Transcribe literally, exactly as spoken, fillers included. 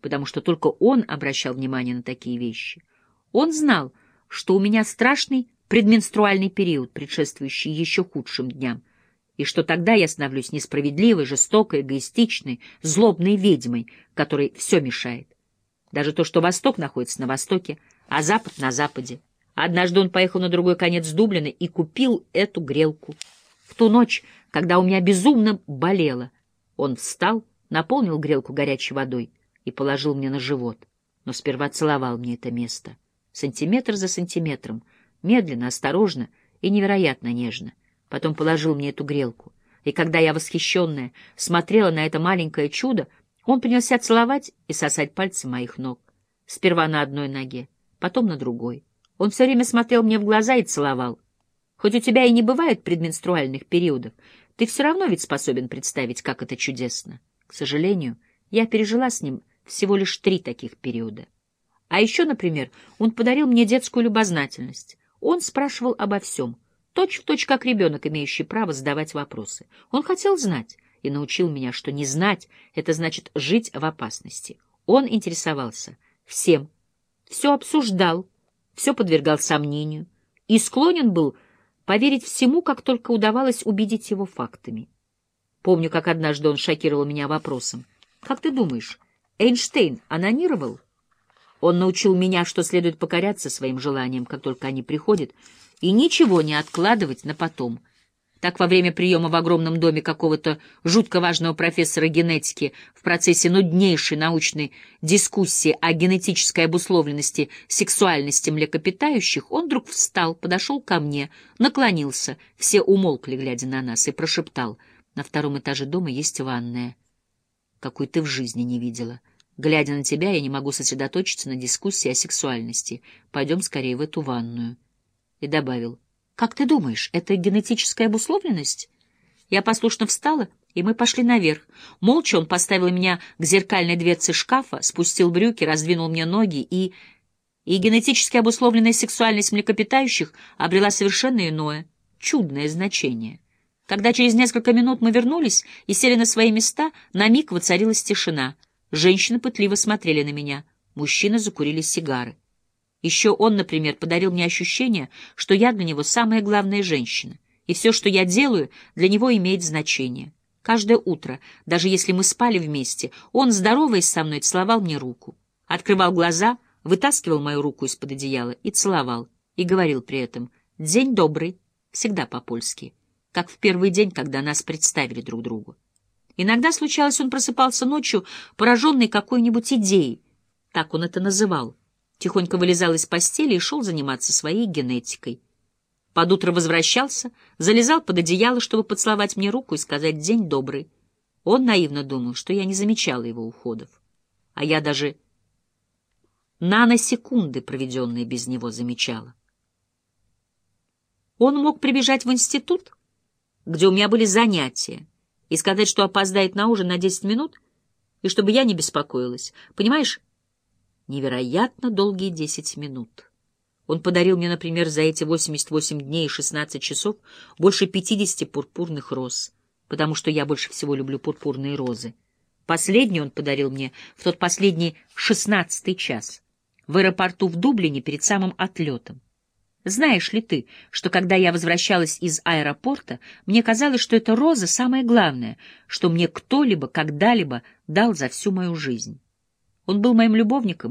потому что только он обращал внимание на такие вещи. Он знал, что у меня страшный предменструальный период, предшествующий еще худшим дням, и что тогда я становлюсь несправедливой, жестокой, эгоистичной, злобной ведьмой, которой все мешает. Даже то, что Восток находится на Востоке, а Запад — на Западе. Однажды он поехал на другой конец Дублина и купил эту грелку. В ту ночь, когда у меня безумно болело, он встал, наполнил грелку горячей водой и положил мне на живот, но сперва целовал мне это место, сантиметр за сантиметром, медленно, осторожно и невероятно нежно. Потом положил мне эту грелку, и когда я, восхищенная, смотрела на это маленькое чудо, он принялся целовать и сосать пальцы моих ног. Сперва на одной ноге, потом на другой. Он все время смотрел мне в глаза и целовал. Хоть у тебя и не бывает предменструальных периодов, ты все равно ведь способен представить, как это чудесно. К сожалению, я пережила с ним всего лишь три таких периода. А еще, например, он подарил мне детскую любознательность. Он спрашивал обо всем, точь-в-точь как ребенок, имеющий право задавать вопросы. Он хотел знать и научил меня, что не знать — это значит жить в опасности. Он интересовался всем, все обсуждал, все подвергал сомнению и склонен был поверить всему, как только удавалось убедить его фактами. Помню, как однажды он шокировал меня вопросом: «Как ты думаешь, Эйнштейн онанировал?» Он научил меня, что следует покоряться своим желаниям, как только они приходят, и ничего не откладывать на потом. Так, во время приема в огромном доме какого-то жутко важного профессора генетики в процессе нуднейшей научной дискуссии о генетической обусловленности сексуальности млекопитающих, он вдруг встал, подошел ко мне, наклонился, все умолкли, глядя на нас, и прошептал: «На втором этаже дома есть ванная, какой ты в жизни не видела. Глядя на тебя, я не могу сосредоточиться на дискуссии о сексуальности. Пойдем скорее в эту ванную». И добавил: «Как ты думаешь, это генетическая обусловленность?» Я послушно встала, и мы пошли наверх. Молча он поставил меня к зеркальной дверце шкафа, спустил брюки, раздвинул мне ноги, и... И генетически обусловленная сексуальность млекопитающих обрела совершенно иное, чудное значение. Когда через несколько минут мы вернулись и сели на свои места, на миг воцарилась тишина. Женщины пытливо смотрели на меня, мужчины закурили сигары. Еще он, например, подарил мне ощущение, что я для него самая главная женщина, и все, что я делаю, для него имеет значение. Каждое утро, даже если мы спали вместе, он, здороваясь со мной, целовал мне руку, открывал глаза, вытаскивал мою руку из-под одеяла и целовал, и говорил при этом: «День добрый», всегда по-польски, как в первый день, когда нас представили друг другу. Иногда случалось, он просыпался ночью, пораженный какой-нибудь идеей, так он это называл, тихонько вылезал из постели и шел заниматься своей генетикой. Под утро возвращался, залезал под одеяло, чтобы поцеловать мне руку и сказать «день добрый». Он наивно думал, что я не замечала его уходов, а я даже наносекунды, проведенные без него, замечала. Он мог прибежать в институт, где у меня были занятия, и сказать, что опоздает на ужин на десять минут, и чтобы я не беспокоилась. Понимаешь, невероятно долгие десять минут. Он подарил мне, например, за эти восемьдесят восемь дней и шестнадцать часов больше пятидесяти пурпурных роз, потому что я больше всего люблю пурпурные розы. Последний он подарил мне в тот последний шестнадцатый час в аэропорту в Дублине перед самым отлетом. Знаешь ли ты, что когда я возвращалась из аэропорта, мне казалось, что эта роза самое главное, что мне кто-либо когда-либо дал за всю мою жизнь. Он был моим любовником,